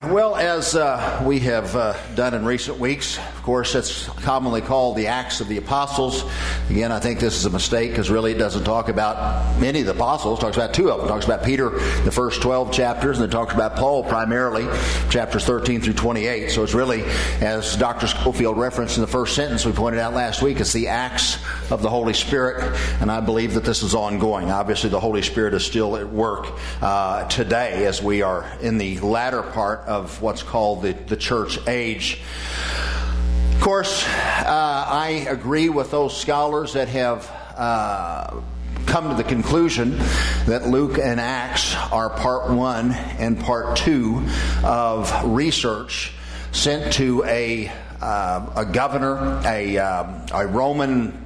Well, as we have done in recent weeks, of course, it's commonly called the Acts of the Apostles. Again, I think this is a mistake because really it doesn't talk about many of the apostles. It talks about two of them. It talks about Peter, the first 12 chapters, and it talks about Paul primarily, chapters 13 through 28. So it's really, as Dr. Schofield referenced in the first sentence we pointed out last week, it's the Acts of the Holy Spirit, and I believe that this is ongoing. Obviously, the Holy Spirit is still at work today as we are in the latter part of what's called the church age. Of course, I agree with those scholars that have come to the conclusion that Luke and Acts are part one and part two of research sent to a governor, a Roman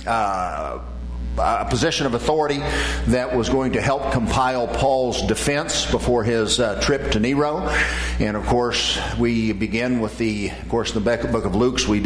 a position of authority that was going to help compile Paul's defense before his trip to Nero. And of course, we begin with the book of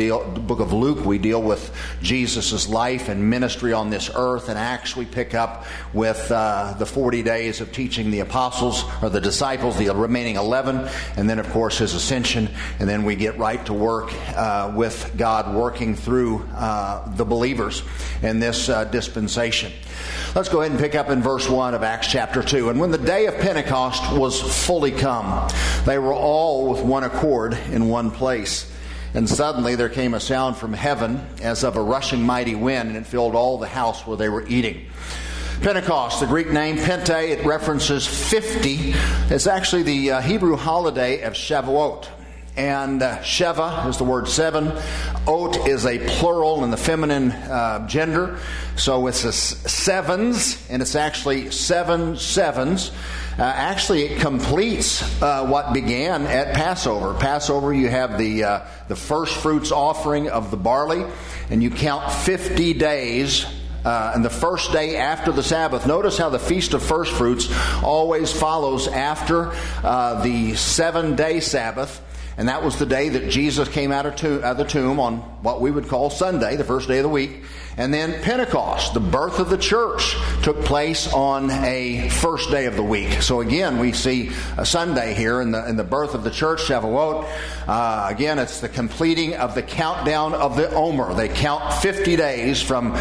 Luke we deal with Jesus' life and ministry on this earth. And Acts we pick up with the 40 days of teaching the apostles, or the disciples, the remaining 11, and then of course his ascension. And then we get right to work with God working through the believers in this dispensation. Let's go ahead and pick up in verse 1 of Acts chapter 2. And when the day of Pentecost was fully come, they were all with one accord in one place. And suddenly there came a sound from heaven as of a rushing mighty wind, and it filled all the house where they were eating. Pentecost, the Greek name Pente, it references 50. It's actually the Hebrew holiday of Shavuot. And Sheva is the word seven. Ot is a plural in the feminine gender. So it's a sevens, and it's actually 7 sevens. Actually, it completes what began at Passover. Passover, you have the first fruits offering of the barley, and you count 50 days. And the first day after the Sabbath. Notice how the Feast of First Fruits always follows after the 7-day Sabbath. And that was the day that Jesus came out of the tomb on what we would call Sunday, the first day of the week. And then Pentecost, the birth of the church, took place on a first day of the week. So again, we see a Sunday here in the birth of the church, Shavuot. Again, it's the completing of the countdown of the Omer. They count 50 days from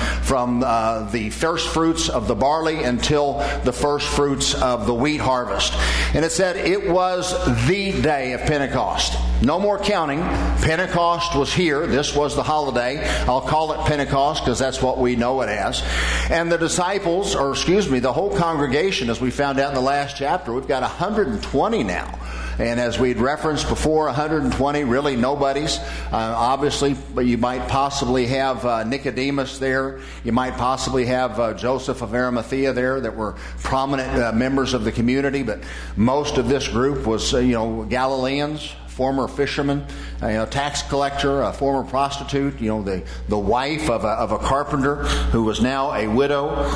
the first fruits of the barley until the first fruits of the wheat harvest. And it said it was the day of Pentecost. No more counting. Pentecost was here. This was the holiday. I'll call it Pentecost because that's what we know it as. And the disciples, the whole congregation, as we found out in the last chapter, we've got 120 now. And as we'd referenced before, 120 really nobodies. Obviously, but you might possibly have Nicodemus there. You might possibly have Joseph of Arimathea there that were prominent members of the community. But most of this group was, Galileans, former fisherman, tax collector, a former prostitute, the wife of a carpenter who was now a widow.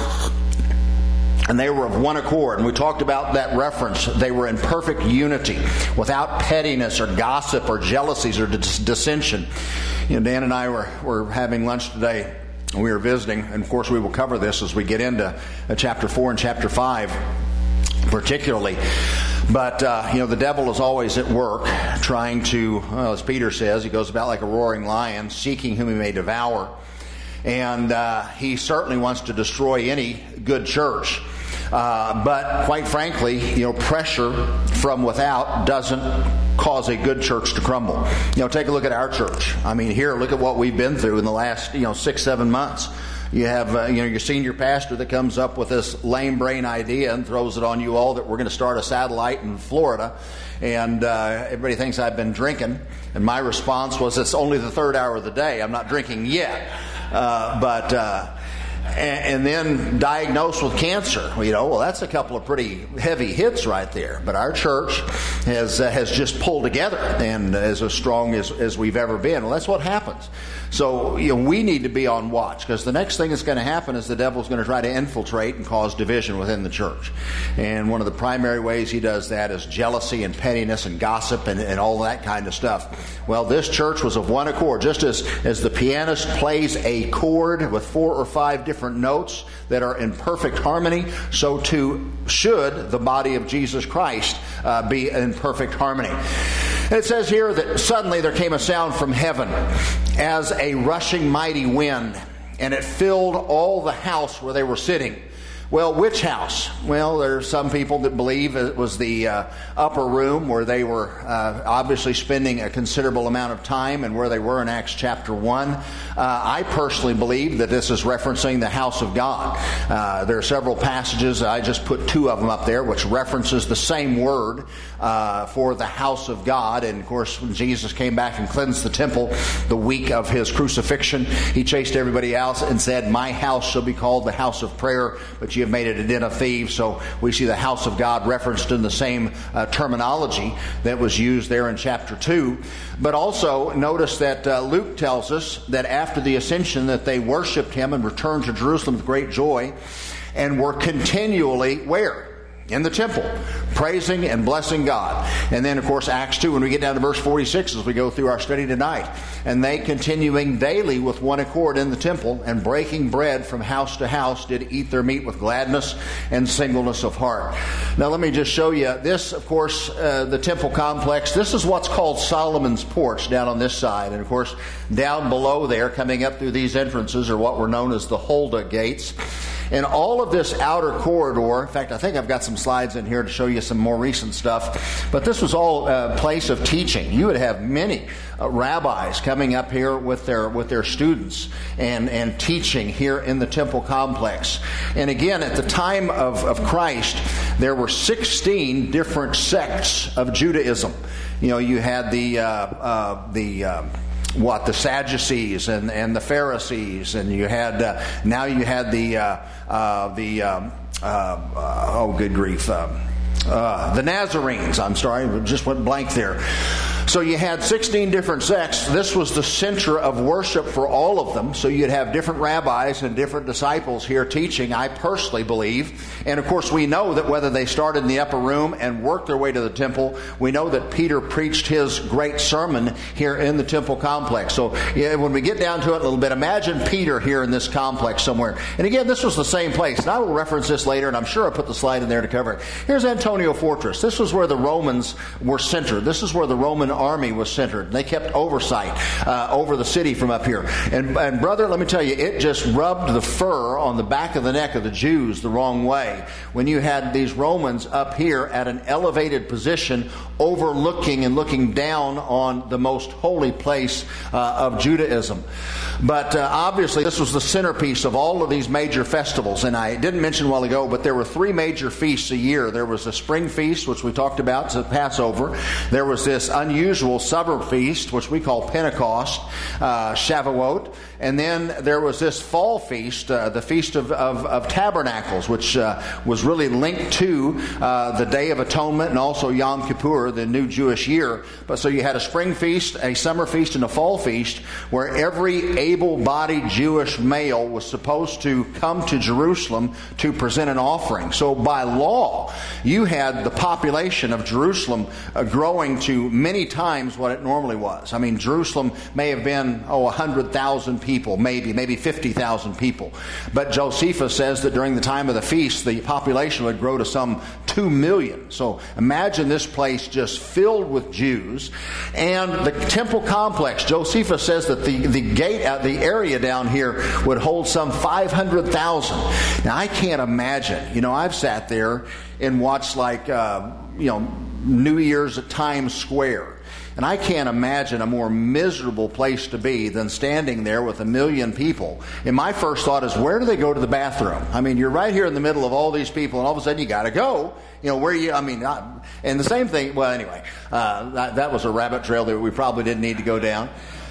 And they were of one accord. And we talked about that reference. They were in perfect unity, without pettiness or gossip or jealousies or dissension. Dan and I were having lunch today, and we were visiting. And of course, we will cover this as we get into chapter 4 and chapter 5, particularly. But, the devil is always at work trying to, as Peter says, he goes about like a roaring lion, seeking whom he may devour. And he certainly wants to destroy any good church. But quite frankly, pressure from without doesn't cause a good church to crumble. Take a look at our church. Here, look at what we've been through in the last, 6-7 months. You have, your senior pastor that comes up with this lame brain idea and throws it on you all that we're going to start a satellite in Florida. And everybody thinks I've been drinking. And my response was, it's only the third hour of the day. I'm not drinking yet. And then diagnosed with cancer. Well, that's a couple of pretty heavy hits right there. But our church has just pulled together and is as strong as we've ever been. Well, that's what happens. So, we need to be on watch, because the next thing that's going to happen is the devil's going to try to infiltrate and cause division within the church. And one of the primary ways he does that is jealousy and pettiness and gossip and all that kind of stuff. Well, this church was of one accord. Just as the pianist plays a chord with 4 or 5 different notes that are in perfect harmony, so too should the body of Jesus Christ be in perfect harmony. It says here that suddenly there came a sound from heaven as a rushing mighty wind, and it filled all the house where they were sitting. Well, which house? Well, there are some people that believe it was the upper room where they were obviously spending a considerable amount of time and where they were in Acts chapter 1. I personally believe that this is referencing the house of God. There are several passages, I just put two of them up there, which references the same word for the house of God. And of course, when Jesus came back and cleansed the temple the week of his crucifixion, he chased everybody else and said, "My house shall be called the house of prayer, but you have made it a den of thieves." So we see the house of God referenced in the same terminology that was used there in chapter 2. But also notice that Luke tells us that after the ascension that they worshiped him and returned to Jerusalem with great joy and were continually where? In the temple, praising and blessing God. And then, of course, Acts 2, when we get down to verse 46 as we go through our study tonight. "And they, continuing daily with one accord in the temple, and breaking bread from house to house, did eat their meat with gladness and singleness of heart." Now, let me just show you this, of course, the temple complex. This is what's called Solomon's Porch down on this side. And, of course, down below there, coming up through these entrances, are what were known as the Huldah gates. And all of this outer corridor, in fact, I think I've got some slides in here to show you some more recent stuff, but this was all a place of teaching. You would have many rabbis coming up here with their students and teaching here in the temple complex. And again, at the time of Christ, there were 16 different sects of Judaism. You know, you had the Sadducees and the Pharisees, and you had the Nazarenes. I'm sorry, it just went blank there. So you had 16 different sects. This was the center of worship for all of them. So you'd have different rabbis and different disciples here teaching, I personally believe. And of course we know that whether they started in the upper room and worked their way to the temple, we know that Peter preached his great sermon here in the temple complex. So yeah, when we get down to it a little bit, imagine Peter here in this complex somewhere. And again, this was the same place. And I will reference this later, and I'm sure I put the slide in there to cover it. Here's Antonia Fortress. This was where the Romans were centered. This is where the Roman army was centered. They kept oversight over the city from up here. And brother, let me tell you, it just rubbed the fur on the back of the neck of the Jews the wrong way when you had these Romans up here at an elevated position overlooking and looking down on the most holy place of Judaism. But obviously this was the centerpiece of all of these major festivals. And I didn't mention a while ago, but there were three major feasts a year. There was the spring feast, which we talked about, the Passover. There was this unusual summer feast, which we call Pentecost, Shavuot. And then there was this fall feast, the Feast of Tabernacles, which was really linked to the Day of Atonement and also Yom Kippur, the new Jewish year. But so you had a spring feast, a summer feast, and a fall feast where every able-bodied Jewish male was supposed to come to Jerusalem to present an offering. So by law, you had the population of Jerusalem growing to many times what it normally was. I mean, Jerusalem may have been, 100,000 people, maybe 50,000 people. But Josephus says that during the time of the feast, the population would grow to some 2 million. So imagine this place just filled with Jews. And the temple complex, Josephus says that the gate, the area down here would hold some 500,000. Now, I can't imagine. I've sat there and watched New Year's at Times Square. And I can't imagine a more miserable place to be than standing there with 1 million people. And my first thought is, where do they go to the bathroom? I mean, you're right here in the middle of all these people, and all of a sudden you got to go. And the same thing, well, anyway, that was a rabbit trail that we probably didn't need to go down.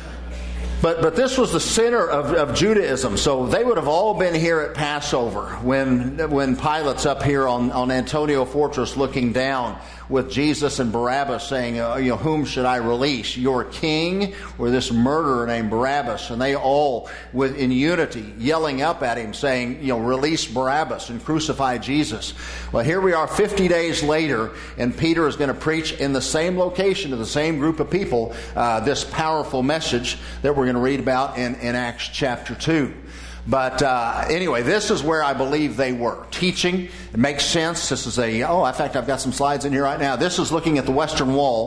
But this was the center of Judaism. So they would have all been here at Passover when Pilate's up here on Antonia Fortress looking down with Jesus and Barabbas saying, whom should I release? Your king or this murderer named Barabbas? And they all, in unity, yelling up at him saying, release Barabbas and crucify Jesus. Well, here we are 50 days later, and Peter is going to preach in the same location to the same group of people this powerful message that we're going to read about in Acts chapter 2. But anyway, this is where I believe they were teaching. It makes sense. This is in fact, I've got some slides in here right now. This is looking at the Western Wall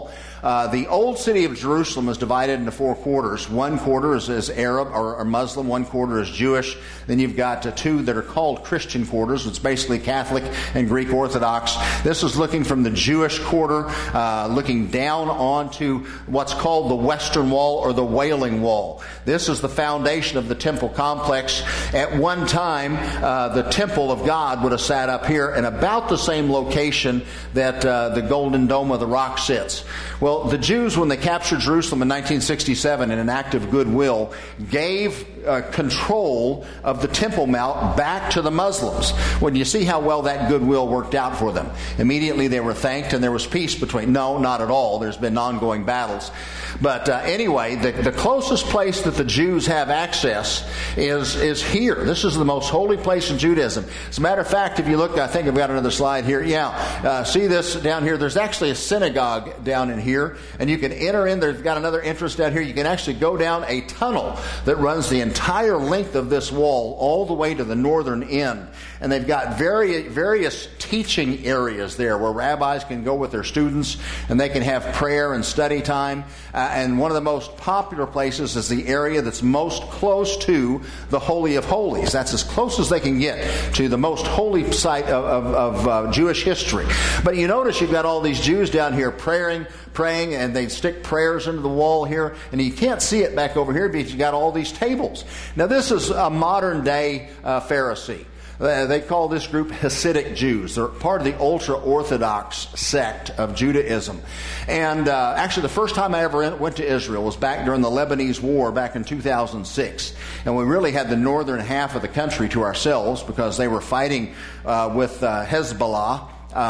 The old city of Jerusalem is divided into 4 quarters. One quarter is Arab or Muslim. One quarter is Jewish. Then you've got 2 that are called Christian quarters. It's basically Catholic and Greek Orthodox. This is looking from the Jewish quarter, looking down onto what's called the Western Wall or the Wailing Wall. This is the foundation of the temple complex. At one time, the temple of God would have sat up here in about the same location that the Golden Dome of the Rock sits. Well, the Jews, when they captured Jerusalem in 1967 in an act of goodwill, gave control of the Temple Mount back to the Muslims. When you see how well that goodwill worked out for them, immediately they were thanked and there was peace between. No, not at all. There's been ongoing battles. But anyway, the closest place that the Jews have access is here. This is the most holy place in Judaism. As a matter of fact, if you look, I think I've got another slide here. See this down here? There's actually a synagogue down in here, and you can enter in. They've got another entrance down here. You can actually go down a tunnel that runs the entire length of this wall all the way to the northern end. And they've got various teaching areas there where rabbis can go with their students and they can have prayer and study time. And one of the most popular places is the area that's most close to the Holy of Holies. That's as close as they can get to the most holy site of Jewish history. But you notice you've got all these Jews down here praying, and they stick prayers into the wall here. And you can't see it back over here because you've got all these tables. Now this is a modern day Pharisee. They call this group Hasidic Jews. They're part of the ultra-Orthodox sect of Judaism. And actually the first time I ever went to Israel was back during the Lebanese War back in 2006. And we really had the northern half of the country to ourselves because they were fighting with Hezbollah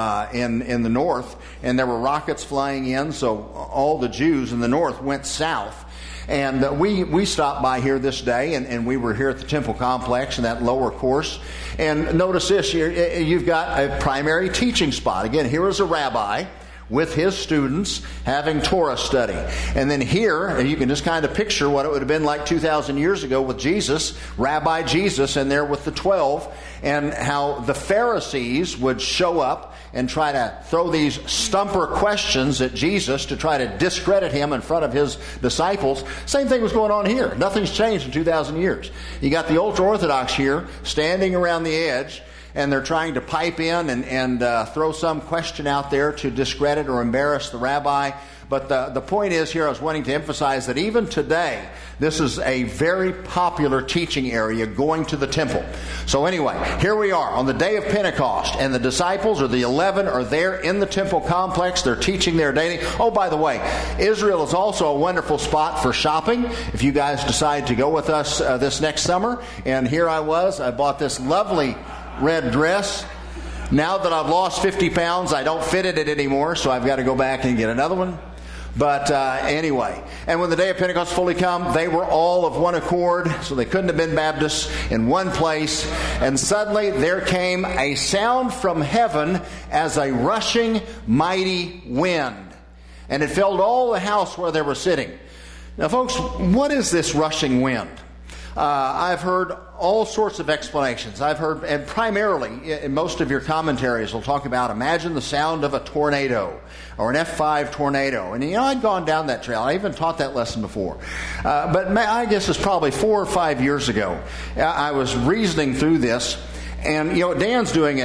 in the north. And there were rockets flying in, so all the Jews in the north went south. And we stopped by here this day, and we were here at the Temple Complex in that lower course. And notice this, you've got a primary teaching spot. Again, here is a rabbi with his students having Torah study. And then here, you can just kind of picture what it would have been like 2,000 years ago with Jesus, Rabbi Jesus, in there with the 12, and how the Pharisees would show up and try to throw these stumper questions at Jesus to try to discredit him in front of his disciples. Same thing was going on here. Nothing's changed in 2,000 years. You got the ultra-Orthodox here standing around the edge, and they're trying to pipe in and throw some question out there to discredit or embarrass the rabbi. But the point is here, I was wanting to emphasize that even today, this is a very popular teaching area going to the temple. So anyway, here we are on the day of Pentecost, and the disciples, or the 11, are there in the temple complex. They're teaching there daily. Oh, by the way, Israel is also a wonderful spot for shopping if you guys decide to go with us this next summer. And here I bought this lovely red dress. Now that I've lost 50 pounds, I don't fit it anymore, so I've got to go back and get another one. But anyway, and when the day of Pentecost fully come, they were all of one accord, so they couldn't have been Baptists, in one place. And suddenly there came a sound from heaven as a rushing mighty wind. And it filled all the house where they were sitting. Now folks, what is this rushing wind? I've heard all sorts of explanations. I've heard, and primarily, in most of your commentaries will talk about, imagine the sound of a tornado, or an F5 tornado. And I'd gone down that trail. I even taught that lesson before. But I guess it's probably 4 or 5 years ago. I was reasoning through this. And Dan's doing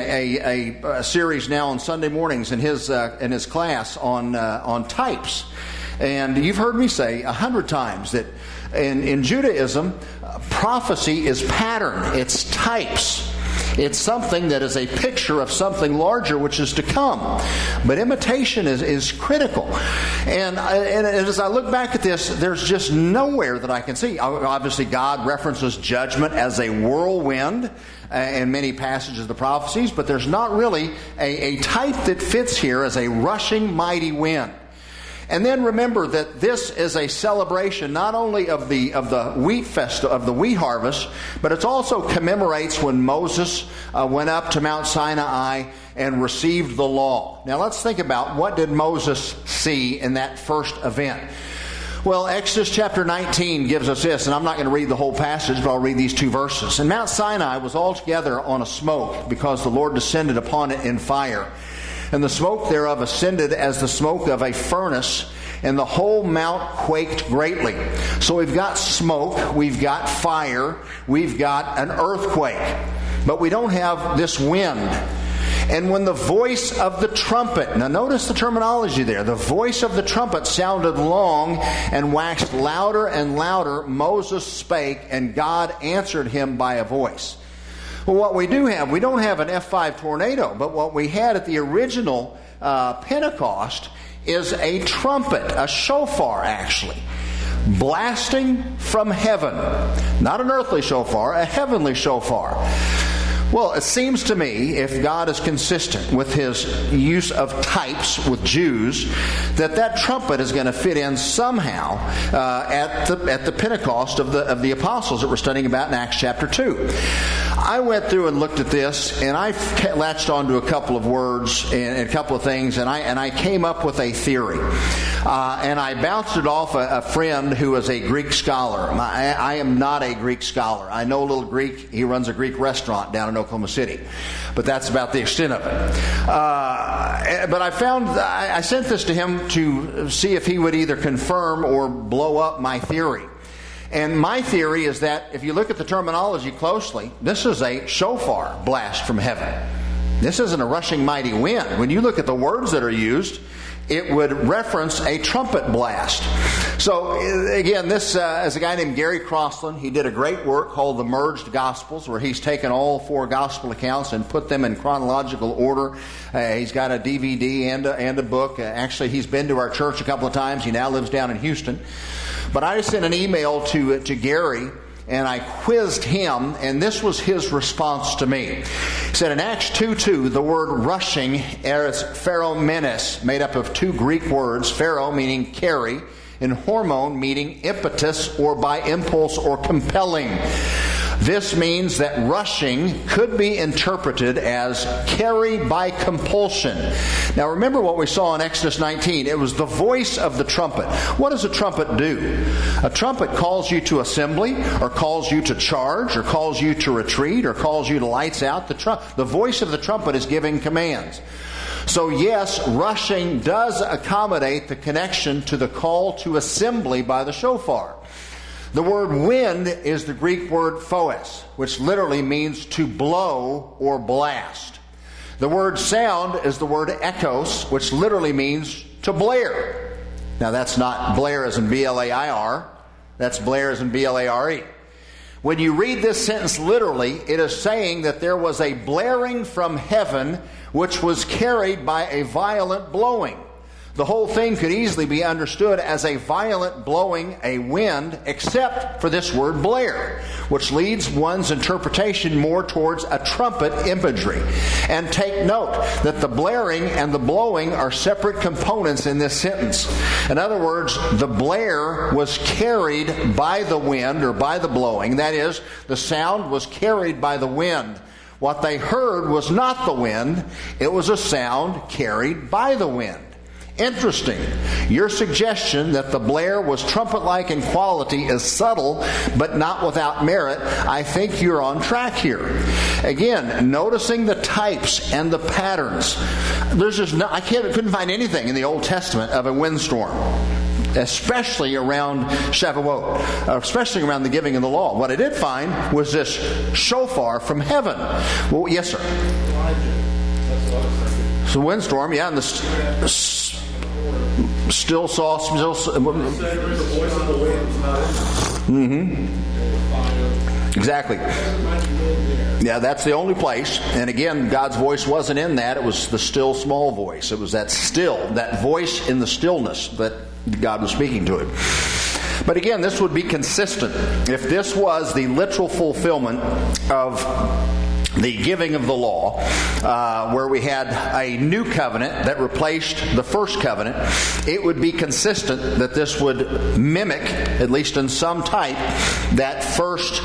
a series now on Sunday mornings in his class on types. And you've heard me say 100 times that in Judaism, prophecy is pattern. It's types. It's something that is a picture of something larger which is to come. But imitation is critical. And as I look back at this, there's just nowhere that I can see. Obviously, God references judgment as a whirlwind in many passages of the prophecies, but there's not really a type that fits here as a rushing mighty wind. And then remember that this is a celebration not only of the wheat festival, of the wheat harvest, but it also commemorates when Moses went up to Mount Sinai and received the law. Now let's think about, what did Moses see in that first event? Well, Exodus chapter 19 gives us this, and I'm not going to read the whole passage, but I'll read these 2 verses. And Mount Sinai was altogether on a smoke, because the Lord descended upon it in fire. And the smoke thereof ascended as the smoke of a furnace, and the whole mount quaked greatly. So we've got smoke, we've got fire, we've got an earthquake, but we don't have this wind. And when the voice of the trumpet, now notice the terminology there, the voice of the trumpet sounded long and waxed louder and louder, Moses spake, and God answered him by a voice. Well, what we don't have an F5 tornado, but what we had at the original Pentecost is a trumpet, a shofar actually, blasting from heaven. Not an earthly shofar, a heavenly shofar. Well, it seems to me, if God is consistent with his use of types with Jews, that trumpet is going to fit in somehow at the Pentecost of the apostles that we're studying about in Acts chapter 2. I went through and looked at this, and I latched onto a couple of words and a couple of things, and I came up with a theory. And I bounced it off a friend who is a Greek scholar. I am not a Greek scholar. I know a little Greek. He runs a Greek restaurant down in Oklahoma City, but that's about the extent of it. But I sent this to him to see if he would either confirm or blow up my theory. And my theory is that if you look at the terminology closely, this is a shofar blast from heaven. This isn't a rushing mighty wind. When you look at the words that are used, it would reference a trumpet blast. So, again, this is a guy named Gary Crossland. He did a great work called The Merged Gospels, where he's taken all 4 gospel accounts and put them in chronological order. He's got a DVD and a book. Actually, he's been to our church a couple of times. He now lives down in Houston. But I sent an email to Gary, and I quizzed him, and this was his response to me. He said, in Acts 2:2, the word rushing is pheromenes, made up of 2 Greek words, phero meaning carry, and hormone meaning impetus or by impulse or compelling. This means that rushing could be interpreted as carry by compulsion. Now remember what we saw in Exodus 19. It was the voice of the trumpet. What does a trumpet do? A trumpet calls you to assembly, or calls you to charge, or calls you to retreat, or calls you to lights out. The voice of the trumpet is giving commands. So yes, rushing does accommodate the connection to the call to assembly by the shofar. The word wind is the Greek word phoes, which literally means to blow or blast. The word sound is the word echos, which literally means to blare. Now that's not blare as in B-L-A-I-R, that's blare as in B-L-A-R-E. When you read this sentence literally, it is saying that there was a blaring from heaven which was carried by a violent blowing. The whole thing could easily be understood as a violent blowing, a wind, except for this word blare, which leads one's interpretation more towards a trumpet imagery. And take note that the blaring and the blowing are separate components in this sentence. In other words, the blare was carried by the wind or by the blowing. That is, the sound was carried by the wind. What they heard was not the wind, it was a sound carried by the wind. Interesting. Your suggestion that the blare was trumpet-like in quality is subtle, but not without merit. I think you're on track here. Again, noticing the types and the patterns. I couldn't find anything in the Old Testament of a windstorm, especially around Shavuot, especially around the giving of the law. What I did find was this shofar from heaven. Well, yes, sir. So windstorm, yeah, and the still saw. Exactly. Yeah, that's the only place. And again, God's voice wasn't in that. It was the still small voice. It was that voice in the stillness that God was speaking to it. But again, this would be consistent if this was the literal fulfillment of the giving of the law, where we had a new covenant that replaced the first covenant. It would be consistent that this would mimic, at least in some type, that first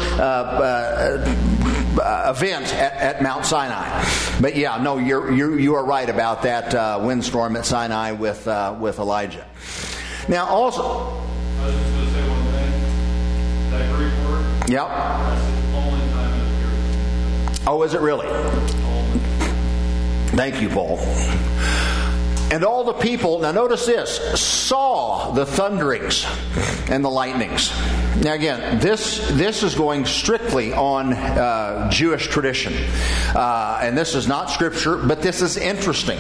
event at Mount Sinai. But yeah, no, you are right about that windstorm at Sinai with Elijah. Now also, I was just going to say one thing. That Greek word. Yep. That's the only time it appears. Oh, is it really? Thank you, Paul. And all the people, now notice this, saw saw the thunderings and the lightnings. Now again, this is going strictly on Jewish tradition. And this is not Scripture, but this is interesting.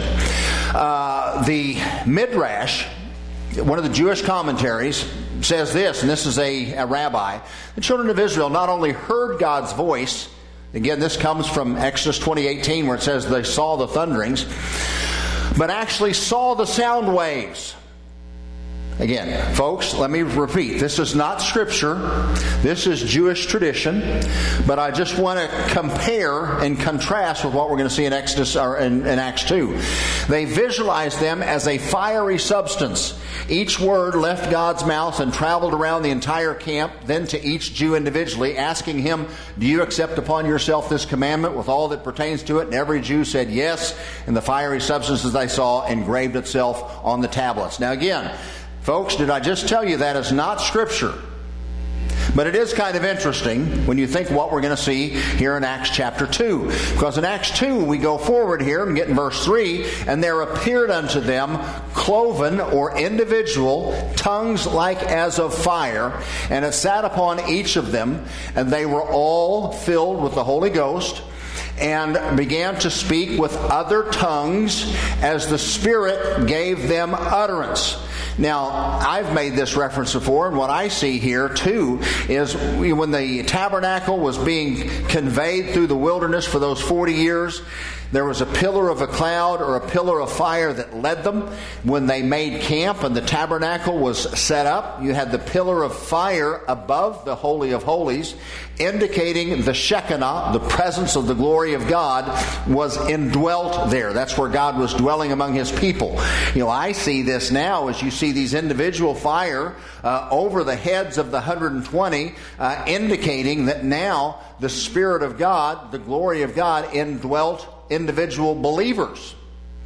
The Midrash, one of the Jewish commentaries, says this, and this is a rabbi. The children of Israel not only heard God's voice, again, this comes from Exodus 20:18, where it says they saw the thunderings, but actually saw the sound waves. Again, folks, let me repeat. This is not Scripture. This is Jewish tradition. But I just want to compare and contrast with what we're going to see in Exodus or in Acts 2. They visualized them as a fiery substance. Each word left God's mouth and traveled around the entire camp, then to each Jew individually, asking him, "Do you accept upon yourself this commandment with all that pertains to it?" And every Jew said yes. And the fiery substance, as they saw, engraved itself on the tablets. Now again, folks, did I just tell you that is not Scripture? But it is kind of interesting when you think what we're going to see here in Acts chapter 2. Because in Acts 2, we go forward here and get in verse 3, "And there appeared unto them cloven," or individual, "tongues like as of fire, and it sat upon each of them, and they were all filled with the Holy Ghost, and began to speak with other tongues as the Spirit gave them utterance." Now, I've made this reference before, and what I see here too is when the tabernacle was being conveyed through the wilderness for those 40 years, there was a pillar of a cloud or a pillar of fire that led them. When they made camp and the tabernacle was set up, you had the pillar of fire above the Holy of Holies, indicating the Shekinah, the presence of the glory of God, was indwelt there. That's where God was dwelling among His people. I see this now as you see these individual fire over the heads of the 120, indicating that now the Spirit of God, the glory of God, indwelt individual believers.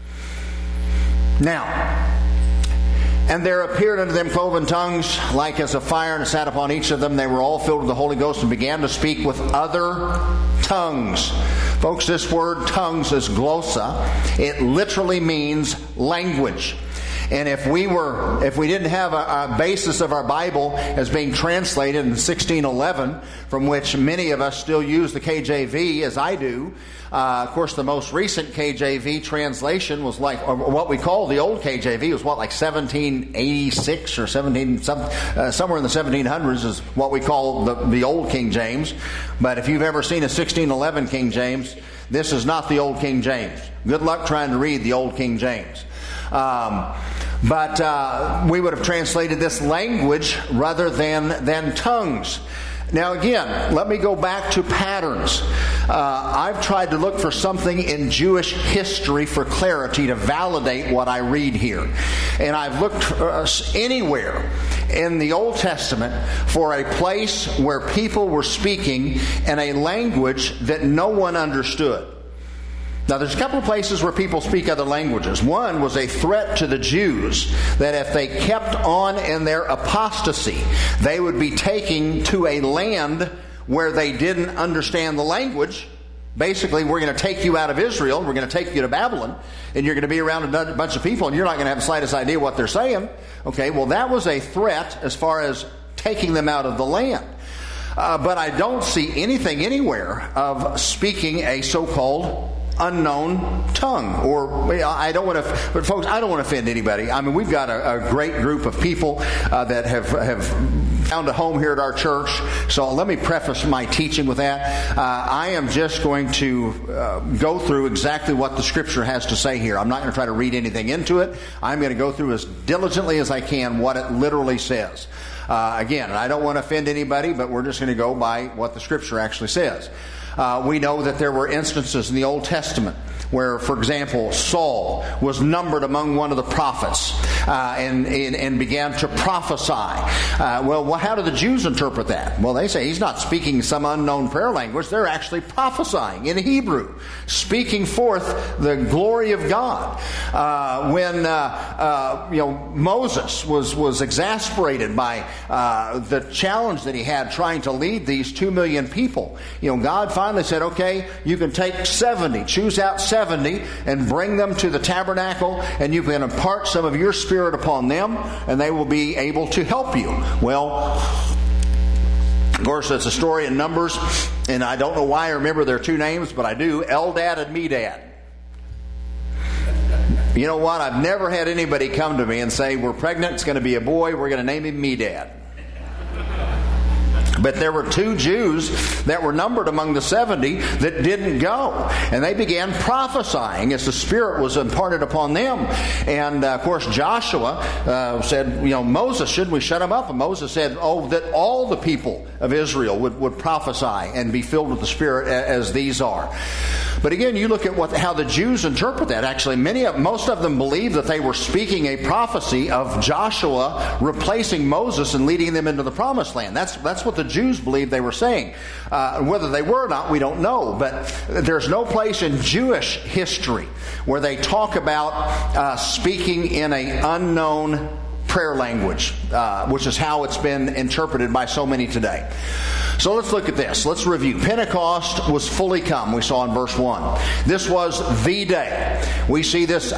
Now, "And there appeared unto them cloven tongues like as of fire, and it sat upon each of them. They were all filled with the Holy Ghost and began to speak with other tongues." Folks, this word tongues is glossa. It literally means language. And if we didn't have a basis of our Bible as being translated in 1611, from which many of us still use the KJV, as I do, of course, the most recent KJV translation was or what we call the old KJV was like 1786 or somewhere in the 1700s is what we call the old King James. But if you've ever seen a 1611 King James, this is not the old King James. Good luck trying to read the old King James. But we would have translated this language rather than tongues. Now again, let me go back to patterns. I've tried to look for something in Jewish history for clarity to validate what I read here. And I've looked anywhere in the Old Testament for a place where people were speaking in a language that no one understood. Now, there's a couple of places where people speak other languages. One was a threat to the Jews that if they kept on in their apostasy, they would be taken to a land where they didn't understand the language. Basically, we're going to take you out of Israel, we're going to take you to Babylon, and you're going to be around a bunch of people, and you're not going to have the slightest idea what they're saying. Okay, well, that was a threat as far as taking them out of the land. But I don't see anything anywhere of speaking a so-called unknown tongue. Or I don't want to, but folks, I don't want to offend anybody. I mean, we've got a great group of people that have found a home here at our church. So let me preface my teaching with that. I am just going to go through exactly what the Scripture has to say here. I'm not going to try to read anything into it. I'm going to go through as diligently as I can what it literally says. Again, I don't want to offend anybody, but we're just going to go by what the Scripture actually says. We know that there were instances in the Old Testament where, for example, Saul was numbered among one of the prophets and began to prophesy. Well, how do the Jews interpret that? Well, they say he's not speaking some unknown prayer language. They're actually prophesying in Hebrew, speaking forth the glory of God. When Moses was exasperated by the challenge that he had trying to lead these 2 million people, God finally said, okay, you can take 70, choose out 70 70 and bring them to the tabernacle, and you can impart some of your Spirit upon them, and they will be able to help you. Well, of course, it's a story in Numbers, and I don't know why I remember their two names, but I do, Eldad and Medad. You know what? I've never had anybody come to me and say, we're pregnant, it's going to be a boy, we're going to name him Medad. But there were two Jews that were numbered among the 70 that didn't go. And they began prophesying as the Spirit was imparted upon them. And, of course, Joshua said, Moses, shouldn't we shut him up? And Moses said, that all the people of Israel would prophesy and be filled with the Spirit as these are. But again, you look at how the Jews interpret that. Actually, most of them believe that they were speaking a prophecy of Joshua replacing Moses and leading them into the Promised Land. That's what the Jews believed they were saying. Whether they were or not, we don't know. But there's no place in Jewish history where they talk about speaking in an unknown prayer language, which is how it's been interpreted by so many today. So let's look at this. Let's review. Pentecost was fully come, we saw in verse 1. This was the day. We see this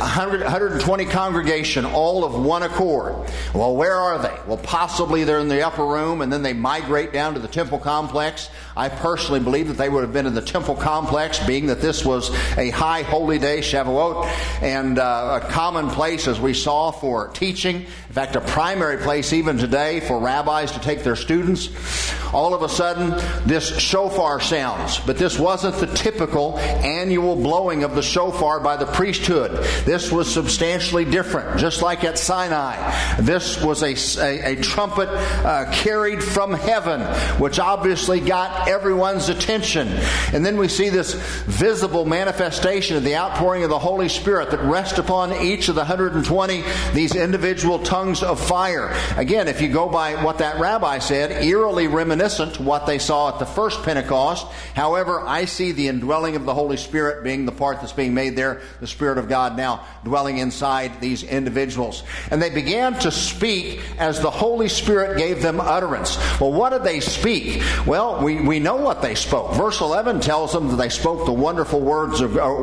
120 congregation, all of one accord. Well, where are they? Well, possibly they're in the upper room, and then they migrate down to the temple complex. I personally believe that they would have been in the temple complex, being that this was a high holy day, Shavuot, and a common place, as we saw, for teaching. In fact, a primary place even today for rabbis to take their students. All of a sudden, this shofar sounds, but this wasn't the typical annual blowing of the shofar by the priesthood. This was substantially different, just like at Sinai. This was a trumpet carried from heaven, which obviously got everyone's attention. And then we see this visible manifestation of the outpouring of the Holy Spirit that rests upon each of the 120, these individual tongues of fire. Again, if you go by what that rabbi said, eerily reminiscent to what they saw at the first Pentecost. However, I see the indwelling of the Holy Spirit being the part that's being made there, the Spirit of God now dwelling inside these individuals. And they began to speak as the Holy Spirit gave them utterance. Well, what did they speak? Well, we know what they spoke. Verse 11 tells them that they spoke the wonderful works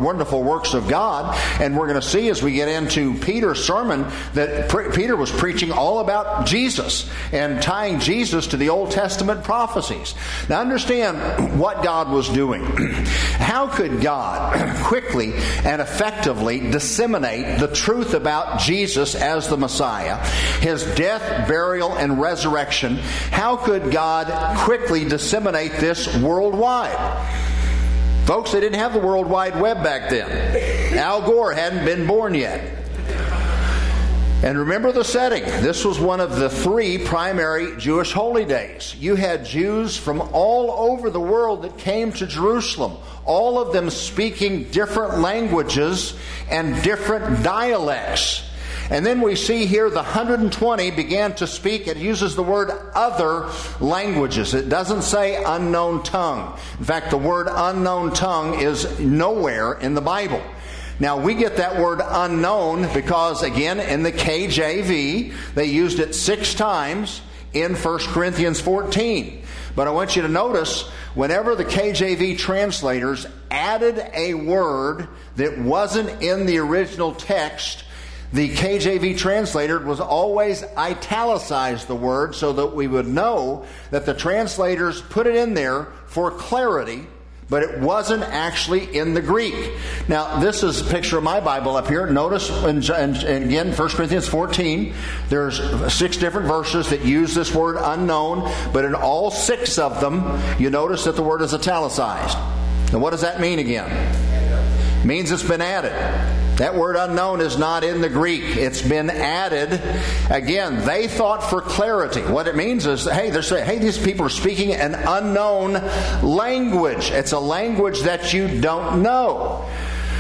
of God. And we're going to see as we get into Peter's sermon that Peter was preaching all about Jesus and tying Jesus to the Old Testament prophecies. Now understand what God was doing. How could God quickly and effectively disseminate the truth about Jesus as the Messiah, His death, burial, and resurrection? How could God quickly disseminate this worldwide? Folks, they didn't have the World Wide Web back then. Al Gore hadn't been born yet. And remember the setting. This was one of the three primary Jewish holy days. You had Jews from all over the world that came to Jerusalem, all of them speaking different languages and different dialects. And then we see here the 120 began to speak. It uses the word other languages. It doesn't say unknown tongue. In fact, the word unknown tongue is nowhere in the Bible. Now, we get that word unknown because, again, in the KJV, they used it 6 times in 1 Corinthians 14. But I want you to notice, whenever the KJV translators added a word that wasn't in the original text, the KJV translator was always italicized the word so that we would know that the translators put it in there for clarity, but it wasn't actually in the Greek. Now, this is a picture of my Bible up here. Notice, and again, 1 Corinthians 14, there's 6 different verses that use this word unknown, but in all 6 of them, you notice that the word is italicized. And what does that mean again? It means it's been added. That word unknown is not in the Greek. It's been added. Again, they thought for clarity. What it means is, they're saying, these people are speaking an unknown language. It's a language that you don't know.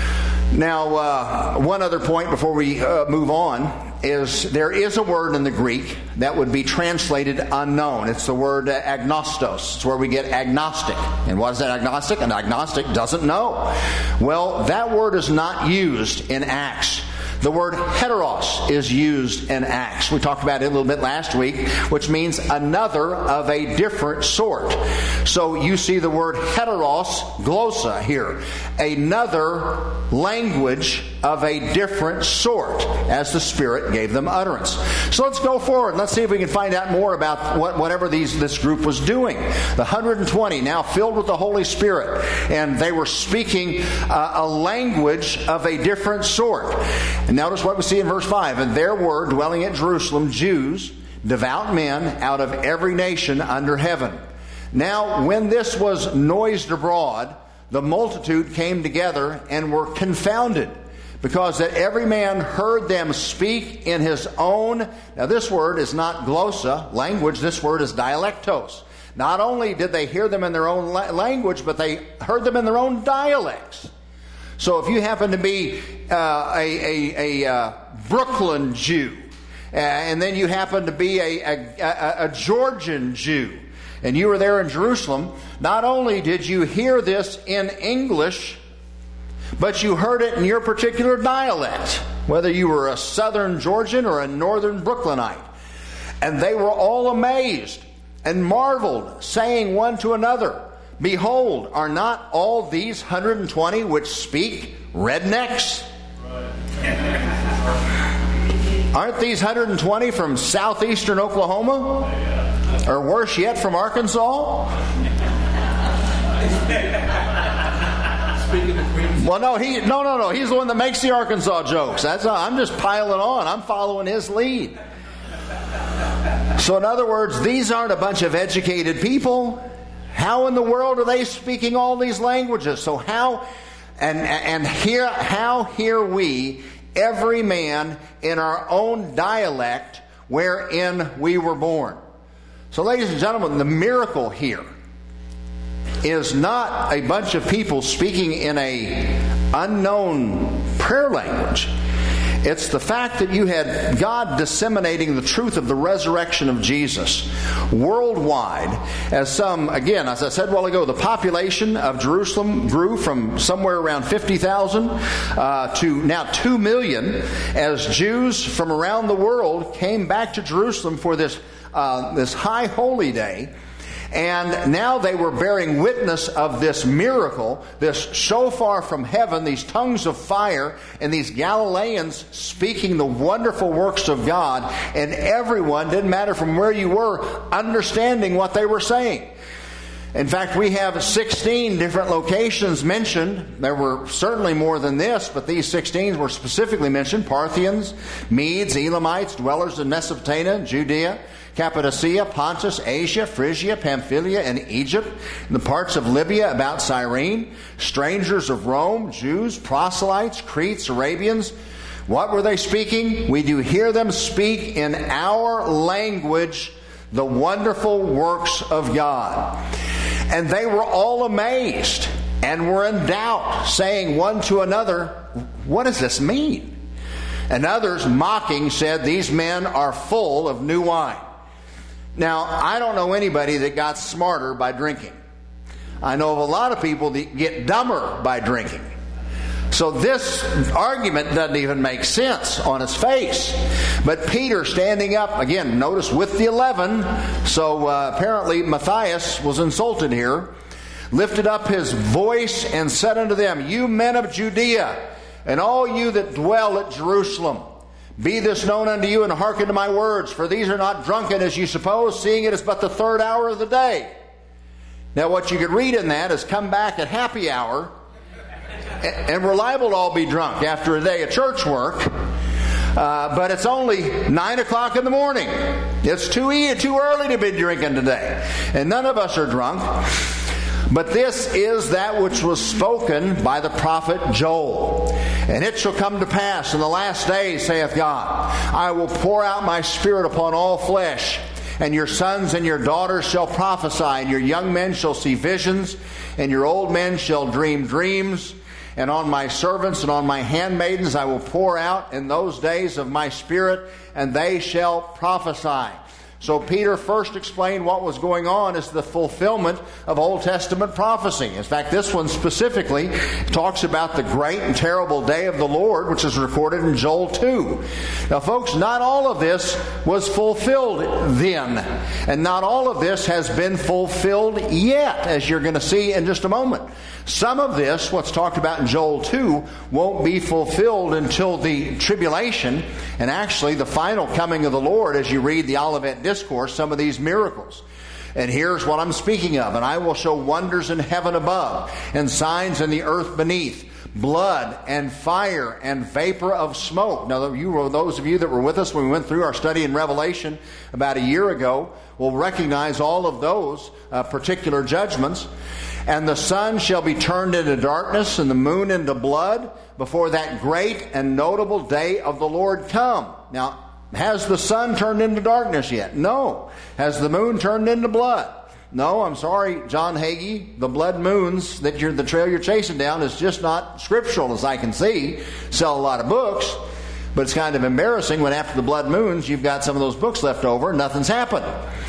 Now, one other point before we move on is there is a word in the Greek that would be translated unknown. It's the word agnostos. It's where we get agnostic. And what is that agnostic? An agnostic doesn't know. Well, that word is not used in Acts. The word heteros is used in Acts. We talked about it a little bit last week, which means another of a different sort. So you see the word heteros, glossa here. Another language of a different sort, as the Spirit gave them utterance. So let's go forward. Let's see if we can find out more about whatever this group was doing. The 120, now filled with the Holy Spirit. And they were speaking a language of a different sort. And notice what we see in verse 5. And there were, dwelling at Jerusalem, Jews, devout men out of every nation under heaven. Now, when this was noised abroad, the multitude came together and were confounded, because that every man heard them speak in his own. Now, this word is not glossa, language. This word is dialectos. Not only did they hear them in their own language, but they heard them in their own dialects. So if you happen to be a Brooklyn Jew, and then you happen to be a Georgian Jew, and you were there in Jerusalem, not only did you hear this in English, but you heard it in your particular dialect, whether you were a southern Georgian or a northern Brooklynite. And they were all amazed and marveled, saying one to another, Behold, are not all these 120 which speak rednecks? Aren't these 120 from southeastern Oklahoma? Or worse yet, from Arkansas? Well, no. He's the one that makes the Arkansas jokes. I'm just piling on. I'm following his lead. So in other words, these aren't a bunch of educated people. How in the world are they speaking all these languages? So how hear we, every man in our own dialect wherein we were born? So ladies and gentlemen, the miracle here is not a bunch of people speaking in a unknown prayer language. It's the fact that you had God disseminating the truth of the resurrection of Jesus worldwide. As I said a while ago, the population of Jerusalem grew from somewhere around 50,000 to now 2 million as Jews from around the world came back to Jerusalem for this high holy day. And now they were bearing witness of this miracle, this shofar from heaven, these tongues of fire, and these Galileans speaking the wonderful works of God. And everyone, didn't matter from where you were, understanding what they were saying. In fact, we have 16 different locations mentioned. There were certainly more than this, but these 16 were specifically mentioned. Parthians, Medes, Elamites, dwellers in Mesopotamia, Judea, Cappadocia, Pontus, Asia, Phrygia, Pamphylia, and Egypt, and the parts of Libya about Cyrene, strangers of Rome, Jews, proselytes, Cretes, Arabians. What were they speaking? We do hear them speak in our language the wonderful works of God. And they were all amazed and were in doubt, saying one to another, What does this mean? And others, mocking, said, These men are full of new wine. Now, I don't know anybody that got smarter by drinking. I know of a lot of people that get dumber by drinking. So this argument doesn't even make sense on its face. But Peter standing up, again, notice with the 11, so apparently Matthias was insulted here, lifted up his voice and said unto them, You men of Judea, and all you that dwell at Jerusalem, be this known unto you, and hearken to my words, for these are not drunken as you suppose, seeing it is but the third hour of the day. Now what you could read in that is come back at happy hour, and we're liable to all be drunk after a day of church work. But it's only 9 o'clock in the morning. It's too early to be drinking today. And none of us are drunk. But this is that which was spoken by the prophet Joel. And it shall come to pass in the last days, saith God, I will pour out my Spirit upon all flesh, and your sons and your daughters shall prophesy, and your young men shall see visions, and your old men shall dream dreams. And on my servants and on my handmaidens I will pour out in those days of my Spirit, and they shall prophesy. So Peter first explained what was going on as the fulfillment of Old Testament prophecy. In fact, this one specifically talks about the great and terrible day of the Lord, which is recorded in Joel 2. Now, folks, not all of this was fulfilled then, and not all of this has been fulfilled yet, as you're going to see in just a moment. Some of this, what's talked about in Joel 2, won't be fulfilled until the tribulation and actually the final coming of the Lord as you read the Olivet Discourse, some of these miracles. And here's what I'm speaking of. And I will show wonders in heaven above and signs in the earth beneath, blood and fire and vapor of smoke. Now, those of you that were with us when we went through our study in Revelation about a year ago will recognize all of those particular judgments. And the sun shall be turned into darkness and the moon into blood before that great and notable day of the Lord come. Now, has the sun turned into darkness yet? No. Has the moon turned into blood? No, I'm sorry, John Hagee. The blood moons that the trail you're chasing down is just not scriptural as I can see. Sell a lot of books, but it's kind of embarrassing when after the blood moons you've got some of those books left over and nothing's happened.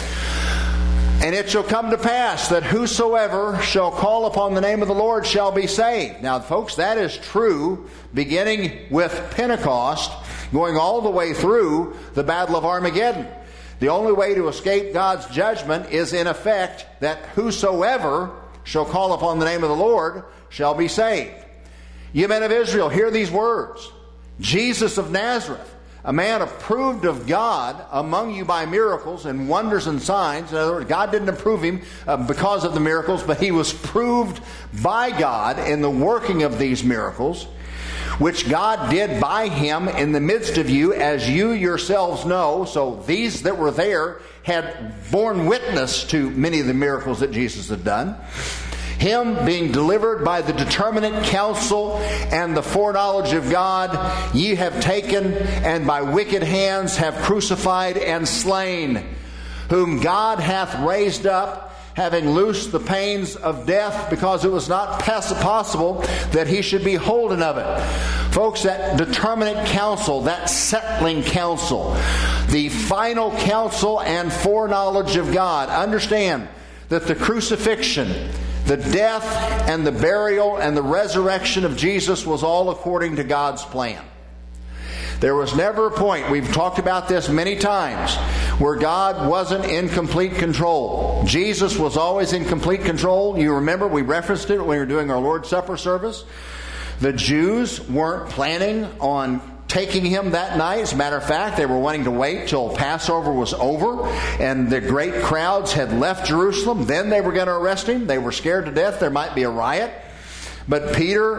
And it shall come to pass that whosoever shall call upon the name of the Lord shall be saved. Now, folks, that is true beginning with Pentecost, going all the way through the Battle of Armageddon. The only way to escape God's judgment is, in effect, that whosoever shall call upon the name of the Lord shall be saved. You men of Israel, hear these words. Jesus of Nazareth, a man approved of God among you by miracles and wonders and signs. In other words, God didn't approve him because of the miracles, but he was proved by God in the working of these miracles, which God did by him in the midst of you, as you yourselves know. So these that were there had borne witness to many of the miracles that Jesus had done. Him being delivered by the determinate counsel and the foreknowledge of God, ye have taken, and by wicked hands have crucified and slain, whom God hath raised up, having loosed the pains of death, because it was not possible that he should be holden of it. Folks, that determinate counsel, that settling counsel, the final counsel and foreknowledge of God. Understand that the crucifixion, the death and the burial and the resurrection of Jesus was all according to God's plan. There was never a point, we've talked about this many times, where God wasn't in complete control. Jesus was always in complete control. You remember we referenced it when we were doing our Lord's Supper service. The Jews weren't planning on taking him that night. As a matter of fact, they were wanting to wait till Passover was over and the great crowds had left Jerusalem. Then they were going to arrest him. They were scared to death there might be a riot. But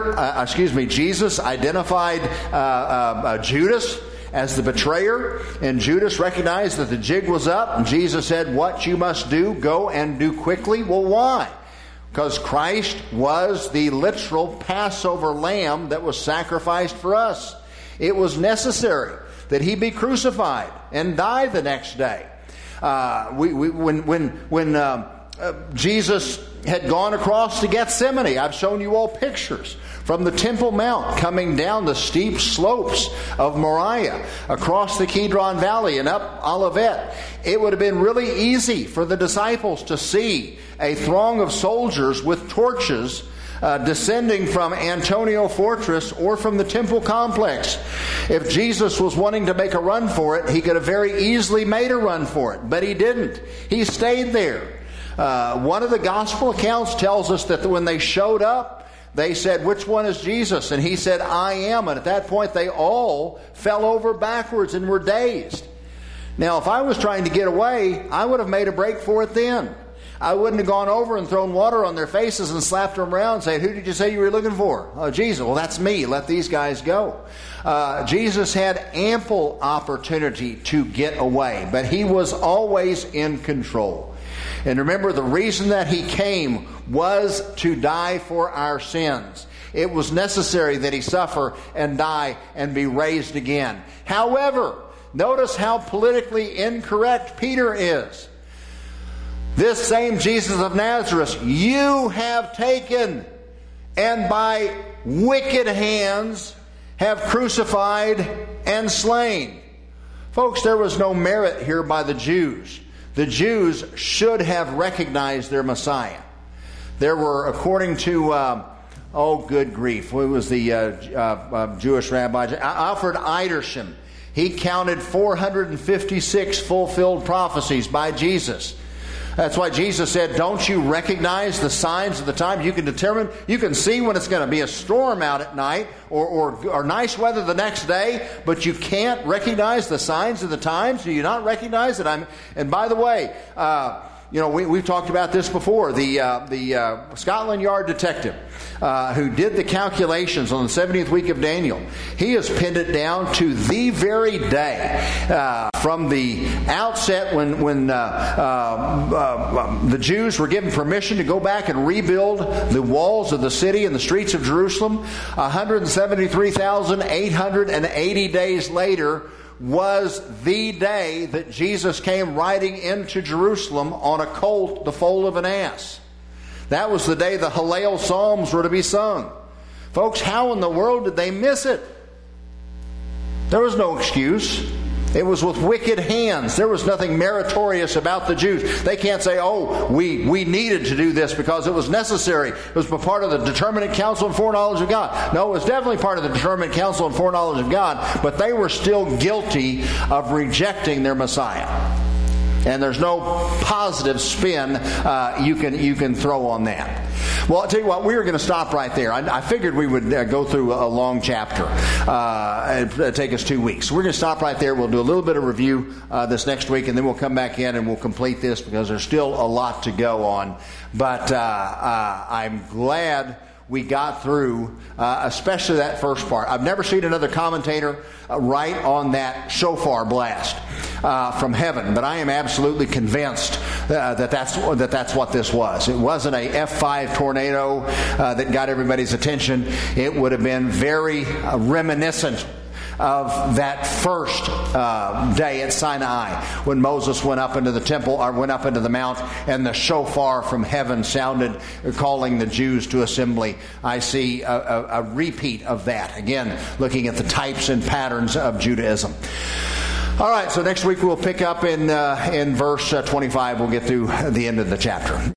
Jesus identified Judas as the betrayer, and Judas recognized that the jig was up, and Jesus said, "What you must do, go and do quickly." Well, why? Because Christ was the literal Passover lamb that was sacrificed for us. It was necessary that he be crucified and die the next day. When Jesus had gone across to Gethsemane, I've shown you all pictures from the Temple Mount coming down the steep slopes of Moriah, across the Kidron Valley and up Olivet. It would have been really easy for the disciples to see a throng of soldiers with torches descending from Antonia Fortress or from the temple complex. If Jesus was wanting to make a run for it, he could have very easily made a run for it, but he didn't. He stayed there. One of the gospel accounts tells us that when they showed up, they said, "Which one is Jesus?" And he said, "I am." And at that point, they all fell over backwards and were dazed. Now, if I was trying to get away, I would have made a break for it then. I wouldn't have gone over and thrown water on their faces and slapped them around saying, "Who did you say you were looking for?" "Oh, Jesus." "Well, that's me. Let these guys go." Jesus had ample opportunity to get away, but he was always in control. And remember, the reason that he came was to die for our sins. It was necessary that he suffer and die and be raised again. However, notice how politically incorrect Peter is. This same Jesus of Nazareth you have taken, and by wicked hands have crucified and slain. Folks, there was no merit here by the Jews. The Jews should have recognized their Messiah. There were, according to, good grief, what was the Jewish rabbi? Alfred Edersheim. He counted 456 fulfilled prophecies by Jesus. That's why Jesus said, don't you recognize the signs of the time? You can see when it's going to be a storm out at night or nice weather the next day, but you can't recognize the signs of the times? Do you not recognize it? And by the way, we've talked about this before. The Scotland Yard detective who did the calculations on the 70th week of Daniel, he has pinned it down to the very day from the outset when the Jews were given permission to go back and rebuild the walls of the city and the streets of Jerusalem. 173,880 days later was the day that Jesus came riding into Jerusalem on a colt, the foal of an ass. That was the day the Hallel Psalms were to be sung. Folks, how in the world did they miss it? There was no excuse. It was with wicked hands. There was nothing meritorious about the Jews. They can't say, we needed to do this because it was necessary. It was part of the determinate counsel and foreknowledge of God. No, it was definitely part of the determinate counsel and foreknowledge of God, but they were still guilty of rejecting their Messiah. And there's no positive spin you can throw on that. Well, I'll tell you what, we were going to stop right there. I figured we would go through a long chapter. It'd take us 2 weeks. We're going to stop right there. We'll do a little bit of review this next week, and then we'll come back in and we'll complete this because there's still a lot to go on. But I'm glad we got through, especially that first part. I've never seen another commentator write on that shofar blast from heaven, but I am absolutely convinced that's what this was. It wasn't a F5 tornado that got everybody's attention. It would have been very reminiscent of that first day at Sinai when Moses went up into the temple or went up into the mount and the shofar from heaven sounded calling the Jews to assembly. I see a repeat of that. Again, looking at the types and patterns of Judaism. All right, so next week we'll pick up in verse 25. We'll get through the end of the chapter.